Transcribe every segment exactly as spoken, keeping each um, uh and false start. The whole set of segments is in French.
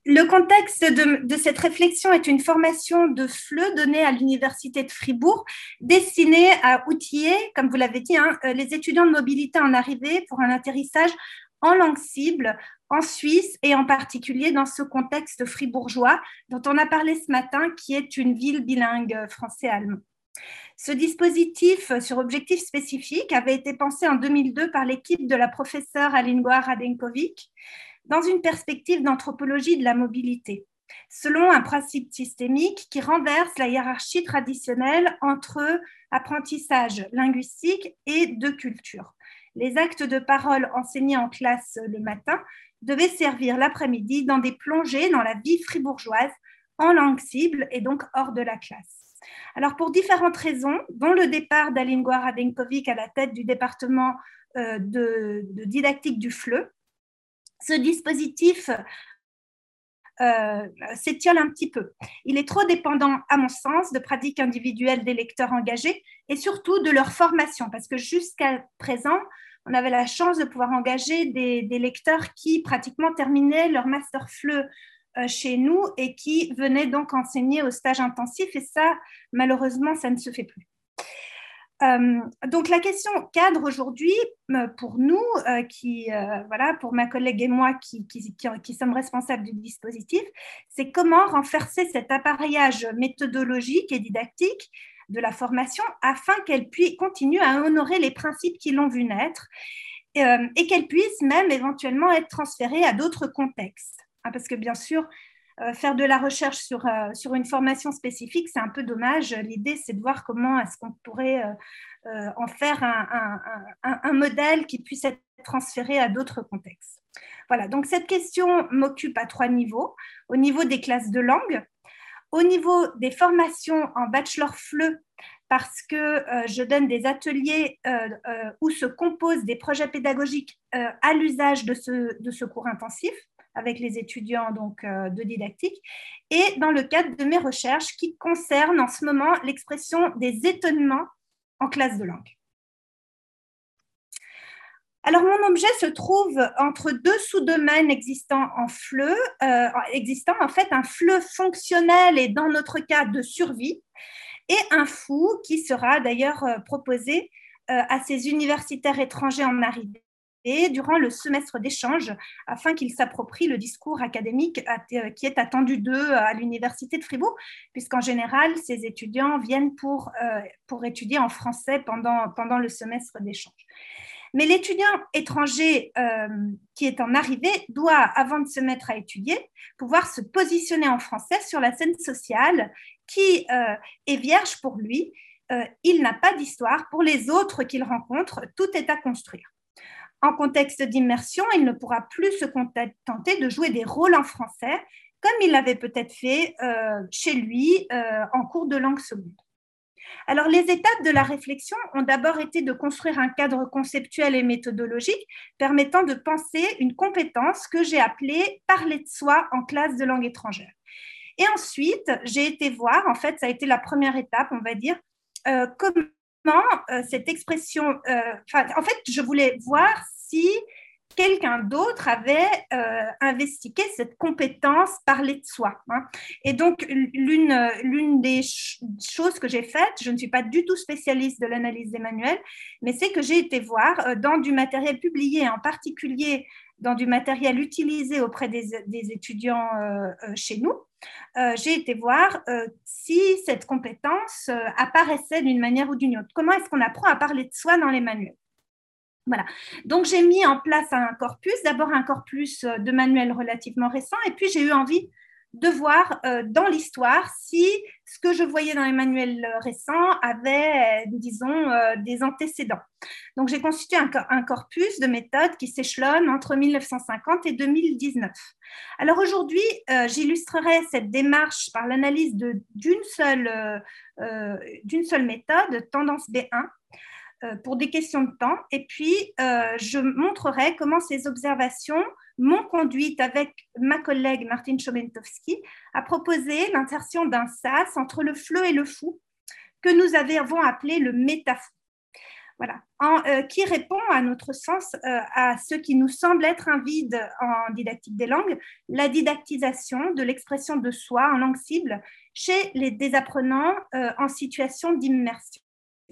Le contexte de, de cette réflexion est une formation de F L E donnée à l'Université de Fribourg, destinée à outiller, comme vous l'avez dit, hein, les étudiants de mobilité en arrivée pour un atterrissage en langue cible en Suisse et en particulier dans ce contexte fribourgeois dont on a parlé ce matin, qui est une ville bilingue français-allemand. Ce dispositif sur objectif spécifique avait été pensé en deux mille deux par l'équipe de la professeure Alingoa Radenkovic dans une perspective d'anthropologie de la mobilité, selon un principe systémique qui renverse la hiérarchie traditionnelle entre apprentissage linguistique et de culture. Les actes de parole enseignés en classe le matin devaient servir l'après-midi dans des plongées dans la vie fribourgeoise en langue cible et donc hors de la classe. Alors, pour différentes raisons, dont le départ d'Alingoa Radenkovic à la tête du département euh, de, de didactique du F L E, ce dispositif euh, s'étiole un petit peu. Il est trop dépendant, à mon sens, de pratiques individuelles des lecteurs engagés et surtout de leur formation, parce que jusqu'à présent, on avait la chance de pouvoir engager des, des lecteurs qui pratiquement terminaient leur master F L E chez nous et qui venaient donc enseigner au stage intensif, et ça, malheureusement, ça ne se fait plus. Euh, donc la question cadre aujourd'hui pour nous, euh, qui, euh, voilà, pour ma collègue et moi qui, qui, qui, qui sommes responsables du dispositif, c'est comment renforcer cet appareillage méthodologique et didactique de la formation afin qu'elle puisse continuer à honorer les principes qui l'ont vu naître euh, et qu'elle puisse même éventuellement être transférée à d'autres contextes. Hein, parce que bien sûr, Euh, faire de la recherche sur, euh, sur une formation spécifique, c'est un peu dommage. L'idée, c'est de voir comment est-ce qu'on pourrait euh, euh, en faire un, un, un, un modèle qui puisse être transféré à d'autres contextes. Voilà, donc cette question m'occupe à trois niveaux. Au niveau des classes de langue, au niveau des formations en bachelor F L E, parce que euh, je donne des ateliers euh, euh, où se composent des projets pédagogiques euh, à l'usage de ce, de ce cours intensif, avec les étudiants donc, euh, de didactique, et dans le cadre de mes recherches qui concernent en ce moment l'expression des étonnements en classe de langue. Alors, mon objet se trouve entre deux sous-domaines existants en F L E, euh, existant en fait un F L E fonctionnel et dans notre cas de survie, et un F O U qui sera d'ailleurs proposé euh, à ces universitaires étrangers en arrivée et durant le semestre d'échange, afin qu'ils s'approprient le discours académique qui est attendu d'eux à l'Université de Fribourg, puisqu'en général, ces étudiants viennent pour, euh, pour étudier en français pendant, pendant le semestre d'échange. Mais l'étudiant étranger euh, qui est en arrivée doit, avant de se mettre à étudier, pouvoir se positionner en français sur la scène sociale qui euh, est vierge pour lui. Euh, il n'a pas d'histoire. Pour les autres qu'il rencontre, tout est à construire. En contexte d'immersion, il ne pourra plus se contenter de jouer des rôles en français, comme il l'avait peut-être fait euh, chez lui euh, en cours de langue seconde. Alors, les étapes de la réflexion ont d'abord été de construire un cadre conceptuel et méthodologique permettant de penser une compétence que j'ai appelée parler de soi en classe de langue étrangère. Et ensuite, j'ai été voir, en fait, ça a été la première étape, on va dire, euh, comment euh, cette expression, euh, en fait, je voulais voir si quelqu'un d'autre avait euh, investigué cette compétence parler de soi. Hein. Et donc, l'une, l'une des ch- choses que j'ai faites, je ne suis pas du tout spécialiste de l'analyse des manuels, mais c'est que j'ai été voir euh, dans du matériel publié, en particulier dans du matériel utilisé auprès des, des étudiants euh, euh, chez nous, euh, j'ai été voir euh, si cette compétence euh, apparaissait d'une manière ou d'une autre. Comment est-ce qu'on apprend à parler de soi dans les manuels ? Voilà. Donc, j'ai mis en place un corpus, d'abord un corpus de manuels relativement récents, et puis j'ai eu envie de voir euh, dans l'histoire si ce que je voyais dans les manuels récents avait, euh, disons, euh, des antécédents. Donc, j'ai constitué un, un corpus de méthodes qui s'échelonne entre mille neuf cent cinquante et deux mille dix-neuf. Alors, aujourd'hui, euh, j'illustrerai cette démarche par l'analyse de, d'une, seule, euh, euh, d'une seule méthode, tendance B un, pour des questions de temps. Et puis, euh, je montrerai comment ces observations m'ont conduite avec ma collègue Martine Chomentowski à proposer l'insertion d'un sas entre le F L E et le F O U que nous avons appelé le métafou. Voilà, en, euh, qui répond à notre sens euh, à ce qui nous semble être un vide en didactique des langues, la didactisation de l'expression de soi en langue cible chez les désapprenants euh, en situation d'immersion.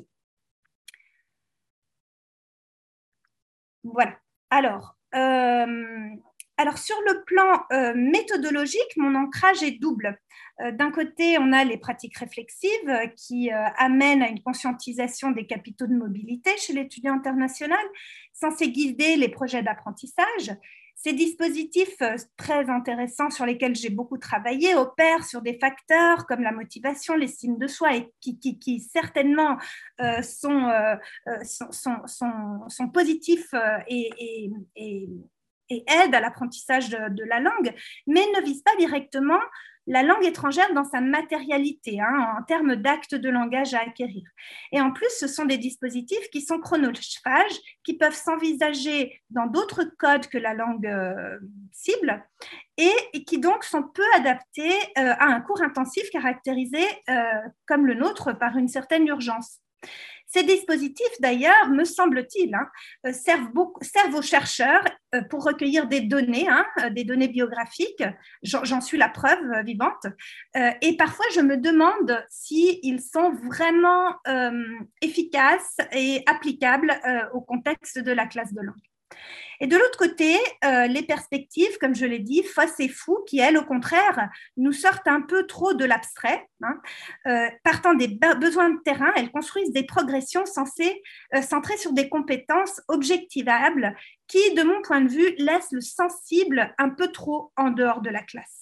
Voilà. Alors, euh, alors, sur le plan euh, méthodologique, mon ancrage est double. Euh, D'un côté, on a les pratiques réflexives euh, qui euh, amènent à une conscientisation des capitaux de mobilité chez l'étudiant international, censés guider les projets d'apprentissage. Ces dispositifs euh, très intéressants sur lesquels j'ai beaucoup travaillé opèrent sur des facteurs comme la motivation, l'estime de soi, et qui, qui, qui certainement euh, sont, euh, sont, sont, sont, sont positifs euh, et, et, et et aide à l'apprentissage de, de la langue, mais ne vise pas directement la langue étrangère dans sa matérialité, hein, en termes d'actes de langage à acquérir. Et en plus, ce sont des dispositifs qui sont chronophages, qui peuvent s'envisager dans d'autres codes que la langue euh, cible, et, et qui donc sont peu adaptés euh, à un cours intensif caractérisé euh, comme le nôtre par une certaine urgence. Ces dispositifs, d'ailleurs, me semble-t-il, hein, servent, beaucoup, servent aux chercheurs euh, pour recueillir des données, hein, des données biographiques. J'en suis la preuve euh, vivante. Euh, et parfois, je me demande s'ils sont vraiment euh, efficaces et applicables euh, au contexte de la classe de langue. Et de l'autre côté, euh, les perspectives, comme je l'ai dit, fausses et fous, qui, elles, au contraire, nous sortent un peu trop de l'abstrait. Hein. Euh, partant des besoins de terrain, elles construisent des progressions censées, euh, centrées sur des compétences objectivables qui, de mon point de vue, laissent le sensible un peu trop en dehors de la classe.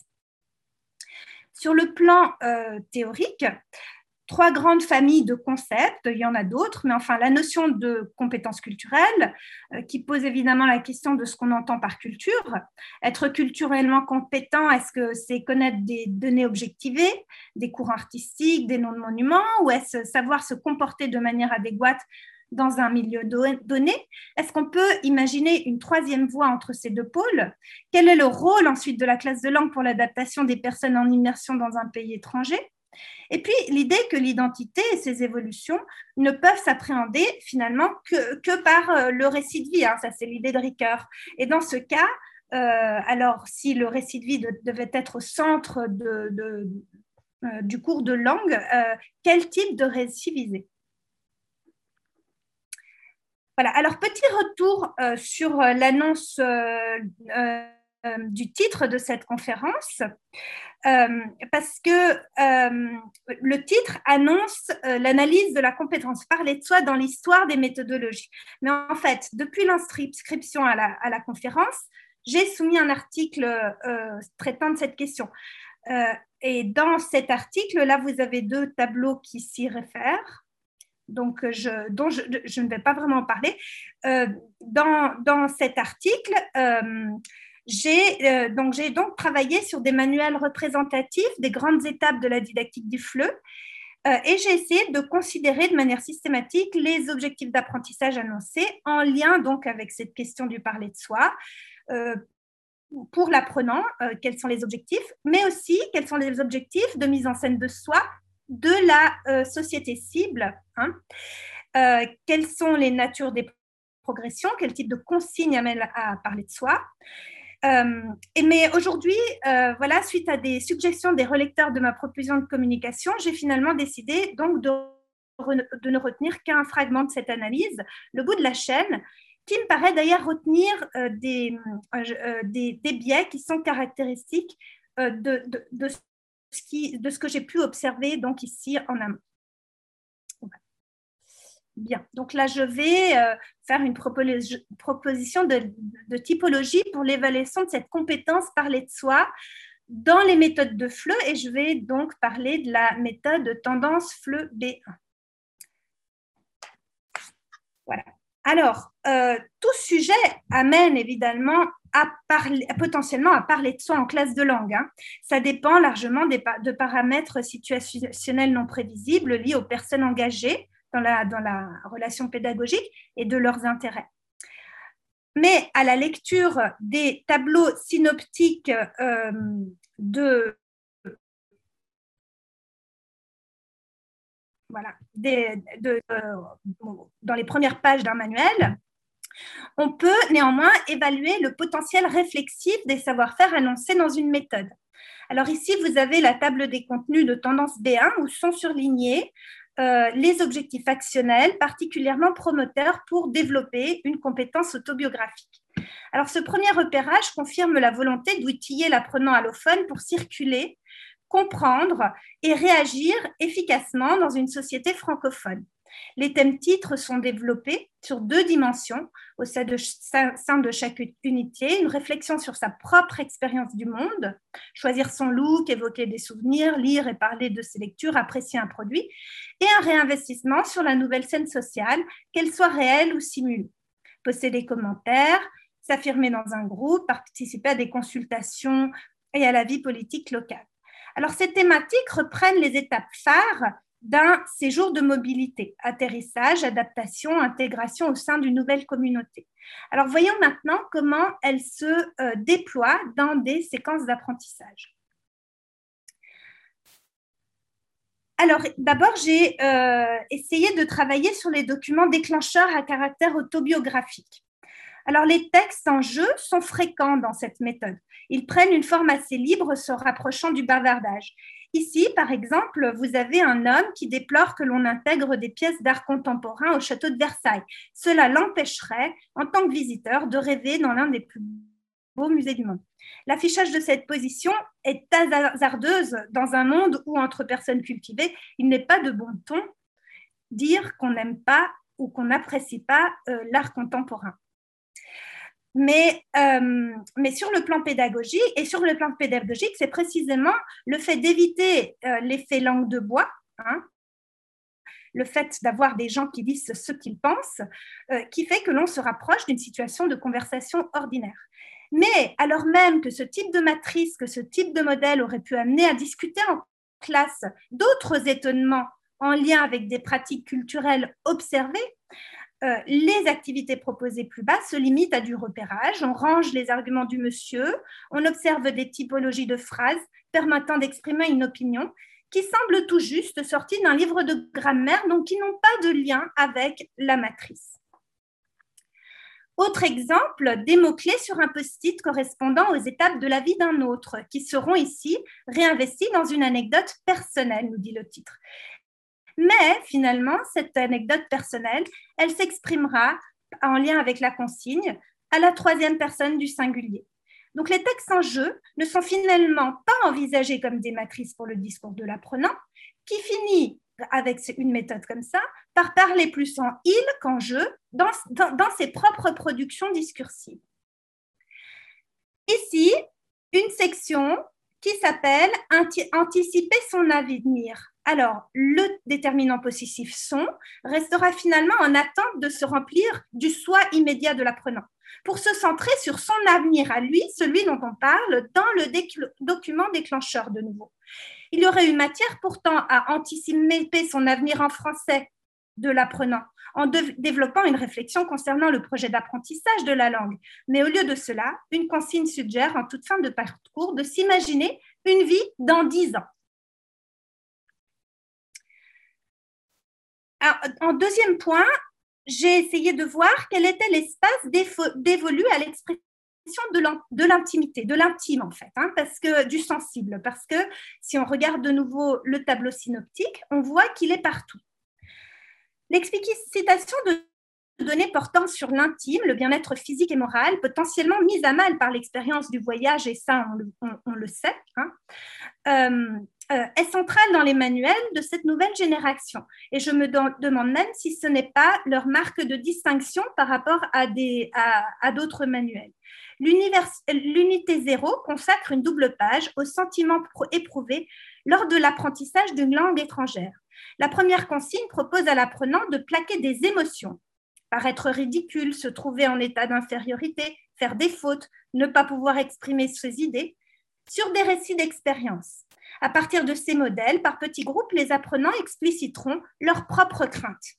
Sur le plan euh, théorique, trois grandes familles de concepts, il y en a d'autres, mais enfin la notion de compétence culturelle, euh, qui pose évidemment la question de ce qu'on entend par culture. Être culturellement compétent, est-ce que c'est connaître des données objectivées, des courants artistiques, des noms de monuments, ou est-ce savoir se comporter de manière adéquate dans un milieu donné? Est-ce qu'on peut imaginer une troisième voie entre ces deux pôles? Quel est le rôle ensuite de la classe de langue pour l'adaptation des personnes en immersion dans un pays étranger? Et puis, l'idée que l'identité et ses évolutions ne peuvent s'appréhender finalement que, que par le récit de vie. Hein. Ça, c'est l'idée de Ricoeur. Et dans ce cas, euh, alors, si le récit de vie de, devait être au centre de, de, euh, du cours de langue, euh, quel type de récit viser? Voilà. Alors, petit retour euh, sur l'annonce euh, euh, du titre de cette conférence. Euh, parce que euh, le titre annonce euh, l'analyse de la compétence parler de soi dans l'histoire des méthodologies. Mais en fait, depuis l'inscription à la, à la conférence, j'ai soumis un article euh, traitant de cette question. Euh, et dans cet article, là, vous avez deux tableaux qui s'y réfèrent. Donc, je, dont je, je ne vais pas vraiment en parler. Euh, dans, dans cet article, euh, j'ai euh, donc, j'ai donc travaillé sur des manuels représentatifs des grandes étapes de la didactique du F L E euh, et j'ai essayé de considérer de manière systématique les objectifs d'apprentissage annoncés en lien donc avec cette question du parler de soi. Euh, pour l'apprenant, euh, quels sont les objectifs, mais aussi quels sont les objectifs de mise en scène de soi de la euh, société cible. Hein. Euh, quelles sont les natures des progressions, quel type de consignes amènent à parler de soi. Euh, et mais aujourd'hui, euh, voilà, suite à des suggestions des relecteurs de ma proposition de communication, j'ai finalement décidé donc de, de ne retenir qu'un fragment de cette analyse, le bout de la chaîne, qui me paraît d'ailleurs retenir euh, des, euh, des, des biais qui sont caractéristiques euh, de, de, de, ce qui, de ce que j'ai pu observer donc ici en amont. Bien, donc là, je vais euh, faire une propos- proposition de, de typologie pour l'évaluation de cette compétence parler de soi dans les méthodes de F L E et je vais donc parler de la méthode de tendance F L E B un. Voilà. Alors, euh, tout sujet amène évidemment à parler, potentiellement à parler de soi en classe de langue. Hein. Ça dépend largement des, de paramètres situationnels non prévisibles liés aux personnes engagées dans la, dans la relation pédagogique et de leurs intérêts. Mais à la lecture des tableaux synoptiques euh, de... voilà, des, de, de, dans les premières pages d'un manuel, on peut néanmoins évaluer le potentiel réflexif des savoir-faire annoncés dans une méthode. Alors ici, vous avez la table des contenus de tendance B un où sont surlignés euh, les objectifs actionnels particulièrement promoteurs pour développer une compétence autobiographique. Alors ce premier repérage confirme la volonté d'outiller l'apprenant allophone pour circuler, comprendre et réagir efficacement dans une société francophone. Les thèmes titres sont développés sur deux dimensions au sein de, sein de chaque unité, une réflexion sur sa propre expérience du monde, choisir son look, évoquer des souvenirs, lire et parler de ses lectures, apprécier un produit, et un réinvestissement sur la nouvelle scène sociale, qu'elle soit réelle ou simulée. Poster des commentaires, s'affirmer dans un groupe, participer à des consultations et à la vie politique locale. Alors, ces thématiques reprennent les étapes phares d'un séjour de mobilité, atterrissage, adaptation, intégration au sein d'une nouvelle communauté. Alors, voyons maintenant comment elle se euh, déploie dans des séquences d'apprentissage. Alors, d'abord, j'ai euh, essayé de travailler sur les documents déclencheurs à caractère autobiographique. Alors, les textes en jeu sont fréquents dans cette méthode. Ils prennent une forme assez libre, se rapprochant du bavardage. Ici, par exemple, vous avez un homme qui déplore que l'on intègre des pièces d'art contemporain au château de Versailles. Cela l'empêcherait, en tant que visiteur, de rêver dans l'un des plus beaux musées du monde. L'affichage de cette position est hasardeuse dans un monde où, entre personnes cultivées, il n'est pas de bon ton dire qu'on n'aime pas ou qu'on n'apprécie pas euh, l'art contemporain. Mais, euh, mais sur le plan pédagogique, et sur le plan pédagogique, c'est précisément le fait d'éviter euh, l'effet langue de bois, hein, le fait d'avoir des gens qui disent ce qu'ils pensent, euh, qui fait que l'on se rapproche d'une situation de conversation ordinaire. Mais alors même que ce type de matrice, que ce type de modèle aurait pu amener à discuter en classe d'autres étonnements en lien avec des pratiques culturelles observées, Euh, les activités proposées plus bas se limitent à du repérage. On range les arguments du monsieur, on observe des typologies de phrases permettant d'exprimer une opinion qui semble tout juste sortie d'un livre de grammaire, donc qui n'ont pas de lien avec la matrice. Autre exemple, des mots-clés sur un post-it correspondant aux étapes de la vie d'un autre, qui seront ici réinvestis dans une anecdote personnelle, nous dit le titre. Mais finalement, cette anecdote personnelle, elle s'exprimera en lien avec la consigne à la troisième personne du singulier. Donc, les textes en jeu ne sont finalement pas envisagés comme des matrices pour le discours de l'apprenant, qui finit, avec une méthode comme ça, par parler plus en il qu'en je dans, dans, dans ses propres productions discursives. Ici, une section qui s'appelle « Anticiper son avenir ». Alors, le déterminant possessif « son » restera finalement en attente de se remplir du soi immédiat de l'apprenant, pour se centrer sur son avenir à lui, celui dont on parle, dans le document déclencheur de nouveau. Il y aurait eu matière pourtant à anticiper son avenir en français de l'apprenant, en développant une réflexion concernant le projet d'apprentissage de la langue. Mais au lieu de cela, une consigne suggère en toute fin de parcours de s'imaginer une vie dans dix ans. Alors, en deuxième point, j'ai essayé de voir quel était l'espace dévolu à l'expression de l'intimité, de l'intime en fait, hein, parce que, du sensible, parce que si on regarde de nouveau le tableau synoptique, on voit qu'il est partout. L'explicitation de données portant sur l'intime, le bien-être physique et moral, potentiellement mise à mal par l'expérience du voyage, et ça, on le, on, on le sait, hein, euh, euh, est centrale dans les manuels de cette nouvelle génération. Et je me demande même si ce n'est pas leur marque de distinction par rapport à, des, à, à d'autres manuels. L'unité zéro consacre une double page aux sentiments éprouvés lors de l'apprentissage d'une langue étrangère. La première consigne propose à l'apprenant de plaquer des émotions, paraître ridicule, se trouver en état d'infériorité, faire des fautes, ne pas pouvoir exprimer ses idées, sur des récits d'expérience. À partir de ces modèles, par petits groupes, les apprenants expliciteront leurs propres craintes.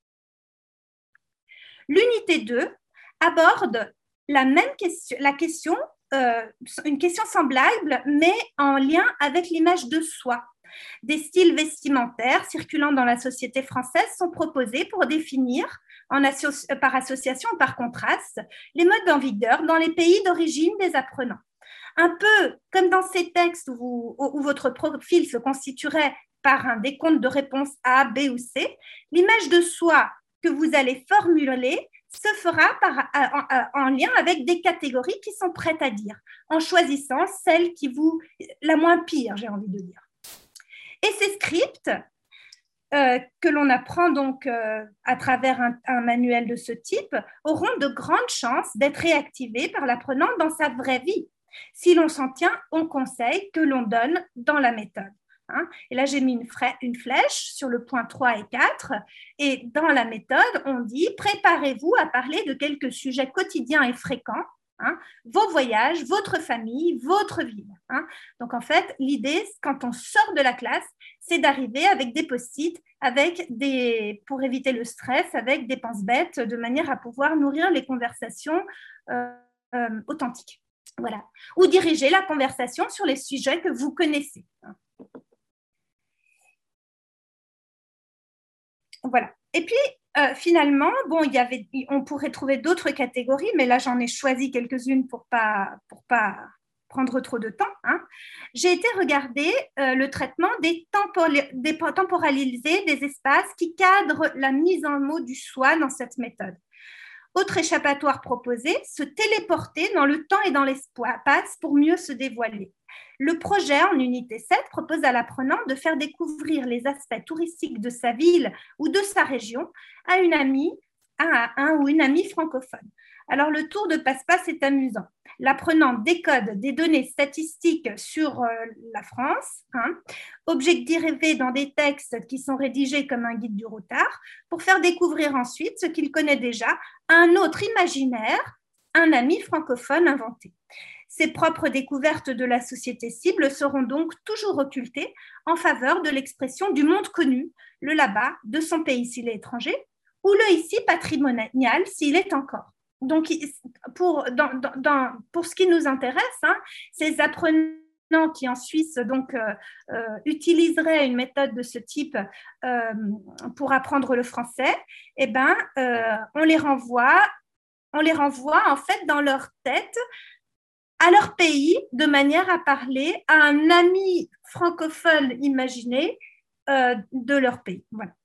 L'unité deux aborde la même question, la question euh, une question semblable, mais en lien avec l'image de soi. Des styles vestimentaires circulant dans la société française sont proposés pour définir, en asso par association ou par contraste, les modes en vigueur dans les pays d'origine des apprenants. Un peu comme dans ces textes où, vous, où votre profil se constituerait par un décompte de réponses A, B ou C, l'image de soi que vous allez formuler se fera par, en, en lien avec des catégories qui sont prêtes à dire, en choisissant celle qui vous, la moins pire, j'ai envie de dire. Et ces scripts, euh, que l'on apprend donc euh, à travers un, un manuel de ce type, auront de grandes chances d'être réactivés par l'apprenant dans sa vraie vie, si l'on s'en tient aux conseils que l'on donne dans la méthode. Hein. Et là, j'ai mis une, une flèche sur le point trois et quatre. Et dans la méthode, on dit « Préparez-vous à parler de quelques sujets quotidiens et fréquents, hein, vos voyages, votre famille, votre ville. Hein. » Donc, en fait, l'idée, quand on sort de la classe, c'est d'arriver avec des post-it, avec des, pour éviter le stress, avec des pense-bêtes, de manière à pouvoir nourrir les conversations euh, euh, authentiques. Voilà. Ou diriger la conversation sur les sujets que vous connaissez. Hein. Voilà. Et puis, euh, finalement, bon, il y avait, on pourrait trouver d'autres catégories, mais là, j'en ai choisi quelques-unes pour pas, pour pas prendre trop de temps. Hein. J'ai été regarder euh, le traitement des, des temporalisés des espaces qui cadrent la mise en mots du soi dans cette méthode. Autre échappatoire proposé, se téléporter dans le temps et dans l'espace pour mieux se dévoiler. Le projet, en unité sept, propose à l'apprenant de faire découvrir les aspects touristiques de sa ville ou de sa région à une amie, à un ou une amie francophone. Alors, le tour de passe-passe est amusant. L'apprenant décode des données statistiques sur euh, la France, hein, objectivé dans des textes qui sont rédigés comme un guide du routard, pour faire découvrir ensuite ce qu'il connaît déjà à un autre imaginaire, un ami francophone inventé. Ses propres découvertes de la société cible seront donc toujours occultées en faveur de l'expression du monde connu, le là-bas, de son pays s'il est étranger, ou le ici patrimonial s'il est encore. Donc, pour, dans, dans, pour ce qui nous intéresse, hein, ces apprenants qui en Suisse donc, euh, euh, utiliseraient une méthode de ce type euh, pour apprendre le français, eh ben, euh, on les renvoie, on les renvoie en fait dans leur tête à leur pays de manière à parler à un ami francophone imaginé euh, de leur pays. Voilà.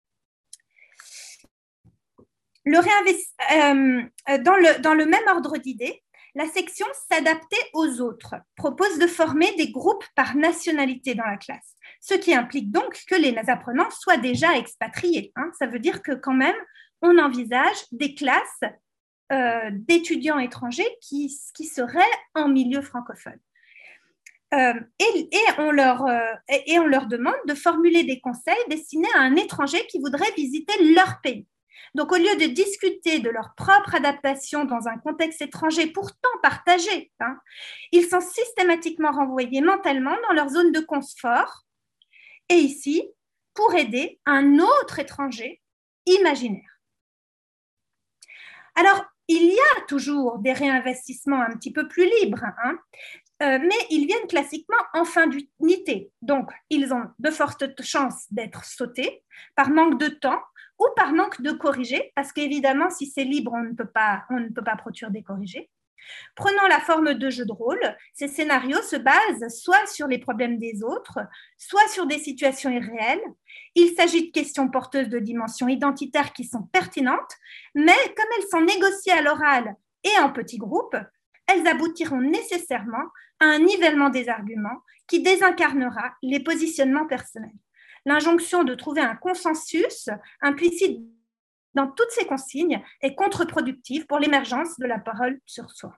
Le euh, dans, le, dans le même ordre d'idées, la section s'adapter aux autres propose de former des groupes par nationalité dans la classe, ce qui implique donc que les apprenants soient déjà expatriés. Hein. Ça veut dire que quand même, on envisage des classes euh, d'étudiants étrangers qui, qui seraient en milieu francophone. Euh, et, et, on leur, euh, et on leur demande de formuler des conseils destinés à un étranger qui voudrait visiter leur pays. Donc, au lieu de discuter de leur propre adaptation dans un contexte étranger pourtant partagé, hein, ils sont systématiquement renvoyés mentalement dans leur zone de confort et ici, pour aider un autre étranger imaginaire. Alors, il y a toujours des réinvestissements un petit peu plus libres, hein, euh, mais ils viennent classiquement en fin d'unité. Donc, ils ont de fortes chances d'être sautés par manque de temps ou par manque de corrigés, parce qu'évidemment, si c'est libre, on ne peut pas, on ne peut pas produire des corrigés. Prenant la forme de jeu de rôle, ces scénarios se basent soit sur les problèmes des autres, soit sur des situations irréelles. Il s'agit de questions porteuses de dimensions identitaires qui sont pertinentes, mais comme elles sont négociées à l'oral et en petits groupes, elles aboutiront nécessairement à un nivellement des arguments qui désincarnera les positionnements personnels. L'injonction de trouver un consensus implicite dans toutes ces consignes est contre-productive pour l'émergence de la parole sur soi.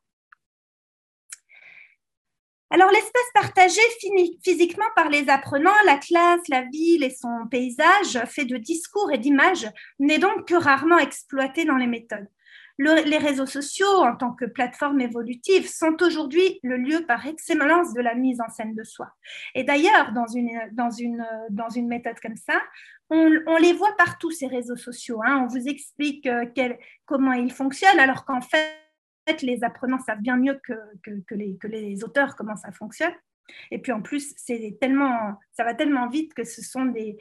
Alors, l'espace partagé physiquement par les apprenants, la classe, la ville et son paysage, fait de discours et d'images, n'est donc que rarement exploité dans les méthodes. Le, les réseaux sociaux, en tant que plateforme évolutive, sont aujourd'hui le lieu par excellence de la mise en scène de soi. Et d'ailleurs, dans une, dans, une, dans une méthode comme ça, on, on les voit partout, ces réseaux sociaux. Hein. On vous explique quel, comment ils fonctionnent, alors qu'en fait, les apprenants savent bien mieux que, que, que, les, que les auteurs comment ça fonctionne. Et puis en plus, c'est tellement, ça va tellement vite que ce sont des,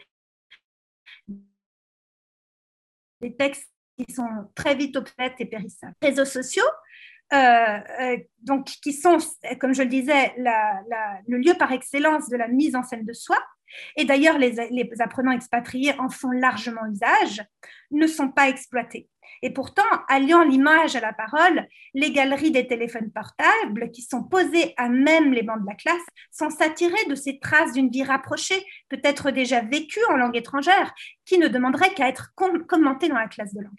des textes qui sont très vite obsolètes et périssables. Les réseaux sociaux, euh, euh, donc, qui sont, comme je le disais, la, la, le lieu par excellence de la mise en scène de soi, et d'ailleurs les, les apprenants expatriés en font largement usage, ne sont pas exploités. Et pourtant, alliant l'image à la parole, les galeries des téléphones portables qui sont posées à même les bancs de la classe sont saturées de ces traces d'une vie rapprochée, peut-être déjà vécue en langue étrangère, qui ne demanderait qu'à être com- commentée dans la classe de langue.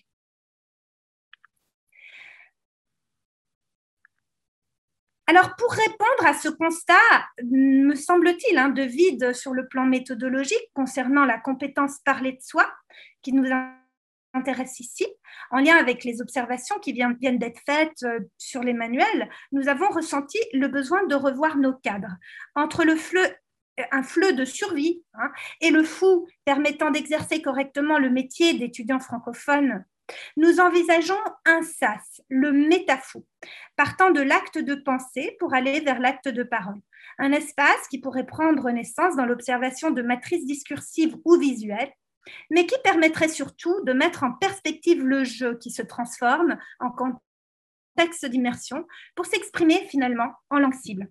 Alors, pour répondre à ce constat, me semble-t-il, hein, de vide sur le plan méthodologique concernant la compétence parler de soi, qui nous intéresse ici, en lien avec les observations qui viennent d'être faites sur les manuels, nous avons ressenti le besoin de revoir nos cadres. Entre le fleu, un fleu de survie hein, et le fou permettant d'exercer correctement le métier d'étudiant francophone, nous envisageons un sas, le métafou, partant de l'acte de pensée pour aller vers l'acte de parole. Un espace qui pourrait prendre naissance dans l'observation de matrices discursives ou visuelles, mais qui permettrait surtout de mettre en perspective le jeu qui se transforme en contexte d'immersion pour s'exprimer finalement en langue cible.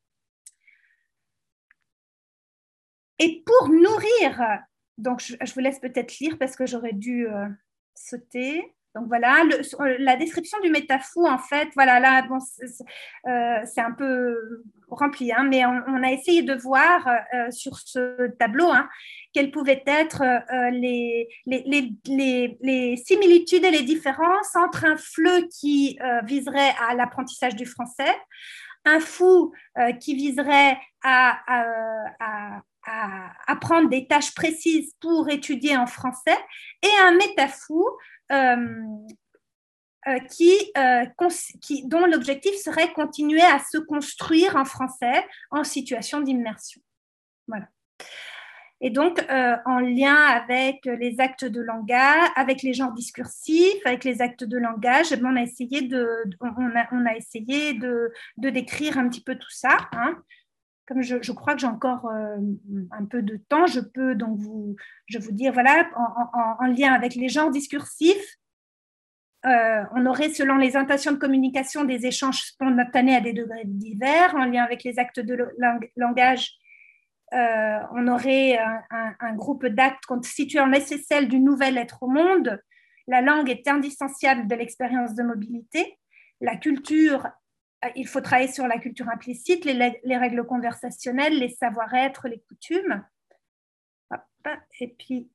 Et pour nourrir, donc je, je vous laisse peut-être lire parce que j'aurais dû euh, sauter. Donc voilà, le, la description du métafou, en fait, voilà, là, bon, c'est euh, un peu rempli, hein, mais on, on, a essayé de voir euh, sur ce tableau hein, quelles pouvaient être euh, les, les, les, les, les similitudes et les différences entre un fleu qui euh, viserait à l'apprentissage du français, un fou euh, qui viserait à, à, à à apprendre des tâches précises pour étudier en français, et un métafou euh, euh, qui, euh, qui, dont l'objectif serait continuer à se construire en français en situation d'immersion. Voilà. Et donc, euh, en lien avec les actes de langage, avec les genres discursifs, avec les actes de langage, eh bien, on a essayé de, on a, on a essayé de, de décrire un petit peu tout ça. Hein. Comme je, je, crois que j'ai encore euh, un peu de temps, je peux donc vous, je vous dire, voilà, en, en, en lien avec les genres discursifs, euh, on aurait, selon les intentions de communication, des échanges spontanés à des degrés divers. En lien avec les actes de lang langage, euh, on aurait un, un, un groupe d'actes constituant l'essentiel du nouvel être au monde. La langue est indissociable de l'expérience de mobilité. La culture, il faut travailler sur la culture implicite, les, les règles conversationnelles, les savoir-être, les coutumes. Hop, et puis,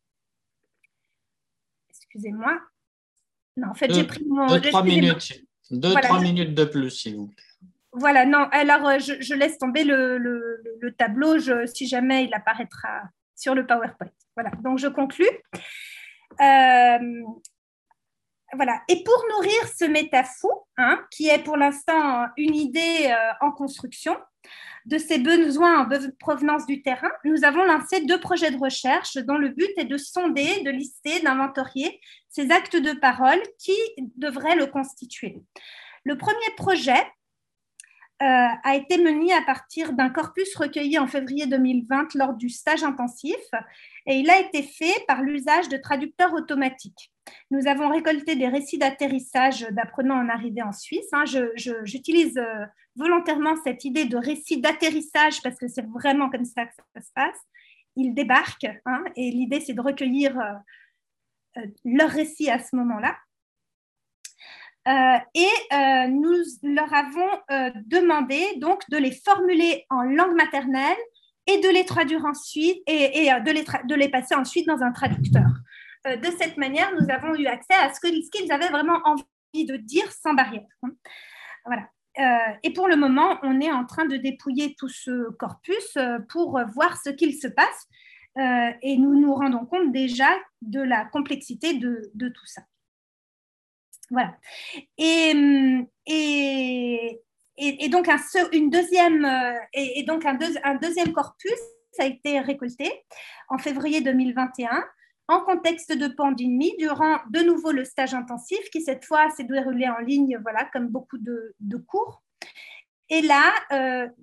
excusez-moi. Non, en fait, j'ai pris mon... Deux, trois minutes. Deux, voilà, trois je... minutes de plus, s'il vous plaît. Voilà, non, alors je, je laisse tomber le, le, le tableau je, si jamais il apparaîtra sur le PowerPoint. Voilà, donc je conclus. Euh, Voilà. Et pour nourrir ce métafou, hein, qui est pour l'instant une idée euh, en construction, de ses besoins en provenance du terrain, nous avons lancé deux projets de recherche dont le but est de sonder, de lister, d'inventorier ces actes de parole qui devraient le constituer. Le premier projet euh, a été mené à partir d'un corpus recueilli en février deux mille vingt lors du stage intensif et il a été fait par l'usage de traducteurs automatiques. Nous avons récolté des récits d'atterrissage d'apprenants en arrivée en Suisse. Hein. J'utilise euh, volontairement cette idée de récit d'atterrissage parce que c'est vraiment comme ça que ça se passe. Ils débarquent hein, et l'idée, c'est de recueillir euh, euh, leur récit à ce moment-là. Euh, et euh, nous leur avons euh, demandé donc de les formuler en langue maternelle et de les traduire ensuite et, et de, les de les passer ensuite dans un traducteur. Euh, de cette manière, nous avons eu accès à ce qu'ils ce qu'ils avaient vraiment envie de dire sans barrière. Voilà. Euh, et pour le moment, on est en train de dépouiller tout ce corpus euh, pour voir ce qu'il se passe euh, et nous nous rendons compte déjà de la complexité de, de tout ça. Voilà. Et, et, et, et donc, un, une deuxième, et, et donc un, deux, un deuxième corpus a été récolté en février deux mille vingt et un en contexte de pandémie, durant de nouveau le stage intensif qui, cette fois, s'est déroulé en ligne, voilà, comme beaucoup de, de cours. Et là, euh,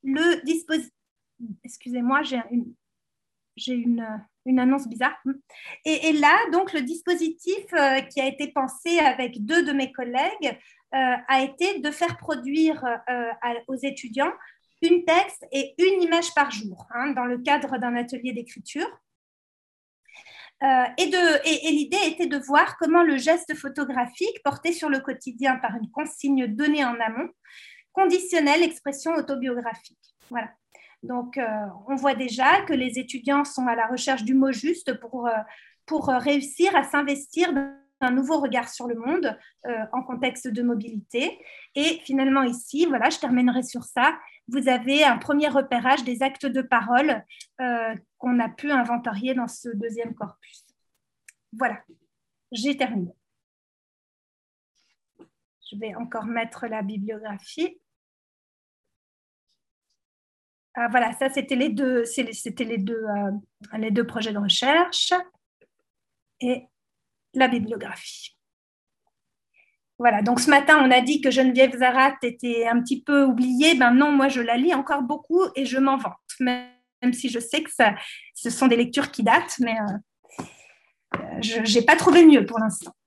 le dispositif... Excusez-moi, j'ai une, j'ai une, une annonce bizarre. Et, et là, donc, le dispositif euh, qui a été pensé avec deux de mes collègues euh, a été de faire produire euh, à, aux étudiants une texte et une image par jour, hein, dans le cadre d'un atelier d'écriture. Euh, et, de, et, et l'idée était de voir comment le geste photographique, porté sur le quotidien par une consigne donnée en amont, conditionnait l'expression autobiographique. Voilà. Donc, euh, on voit déjà que les étudiants sont à la recherche du mot juste pour, euh, pour réussir à s'investir dans un nouveau regard sur le monde euh, en contexte de mobilité. Et finalement, ici, voilà, je terminerai sur ça. Vous avez un premier repérage des actes de parole euh, qu'on a pu inventorier dans ce deuxième corpus. Voilà, j'ai terminé. Je vais encore mettre la bibliographie. Ah, voilà, ça c'était les deux, c'était les deux, euh, les deux projets de recherche et la bibliographie. Voilà, donc ce matin, on a dit que Geneviève Zarat était un petit peu oubliée. Ben non, moi, je la lis encore beaucoup et je m'en vante, même, même si je sais que ça, ce sont des lectures qui datent, mais euh, je n'ai pas trouvé mieux pour l'instant.